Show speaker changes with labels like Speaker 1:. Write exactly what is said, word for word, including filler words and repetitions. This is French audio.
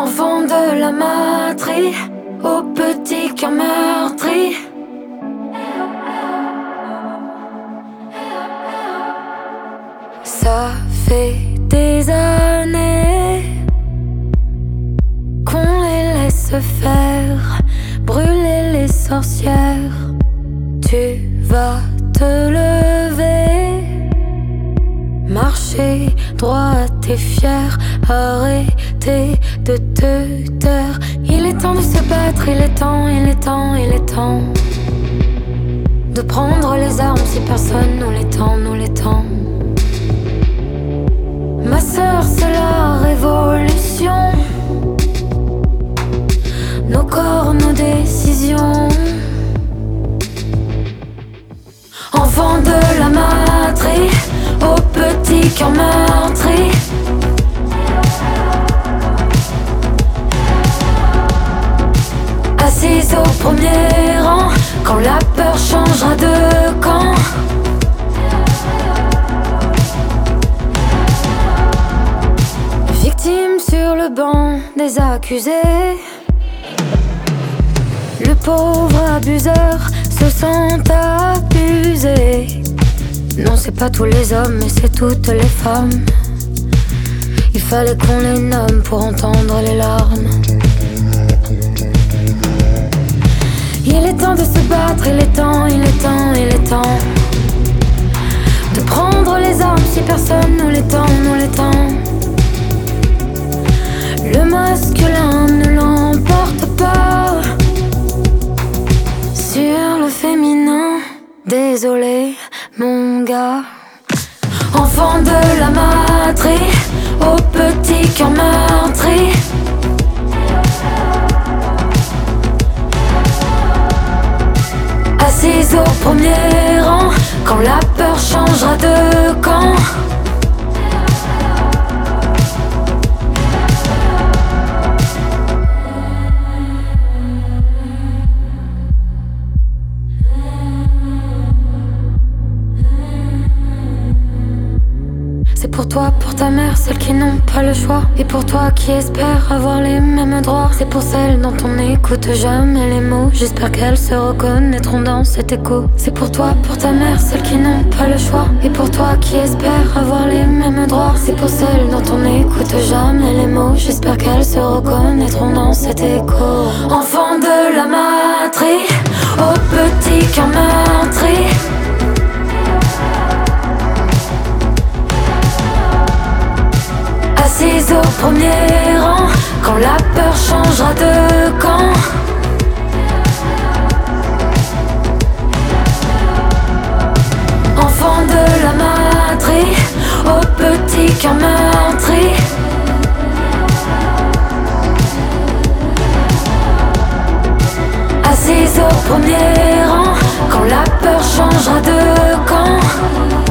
Speaker 1: Enfant de la matrie, au petit cœur meurtri. Ça fait des années qu'on les laisse faire, brûler les sorcières. Tu vas te lever, marcher droit et fier, arrêter de te taire. Il est temps de se battre, il est temps, il est temps, il est temps de prendre les armes si personne nous les tend, nous les tend. Ma sœur, c'est la révolution. Nos corps, nos décisions. Enfant de la matrie, au petit cœur meurtri. Assise au premier rang, quand la peur changera de camp. Victime sur le banc des accusés. Le pauvre abuseur se sent abusé. Non, c'est pas tous les hommes, mais c'est toutes les femmes. Il fallait qu'on les nomme pour entendre les larmes. Il est temps de se battre, il est temps, il est temps, il est temps de prendre les armes si personne nous les tend, nous les tend. Le masculin ne l'emporte pas sur le féminin. Désolé, mon gars. Enfant de la matrie, au petit cœur meurtri. Assise au premier rang, quand la peur changera de camp. C'est pour toi, pour ta mère, celles qui n'ont pas le choix. Et pour toi qui espères avoir les mêmes droits. C'est pour celles dont on n'écoute jamais les mots. J'espère qu'elles se reconnaîtront dans cet écho. C'est pour toi, pour ta mère, celles qui n'ont pas le choix. Et pour toi qui espères avoir les mêmes droits. C'est pour celles dont on n'écoute jamais les mots. J'espère qu'elles se reconnaîtront dans cet écho. Enfant de la matrie, au petit cœur meurtri. Assise au premier rang, quand la peur changera de camp. Enfant de la matrie, au petit cœur meurtri. Assise au premier rang, quand la peur changera de camp.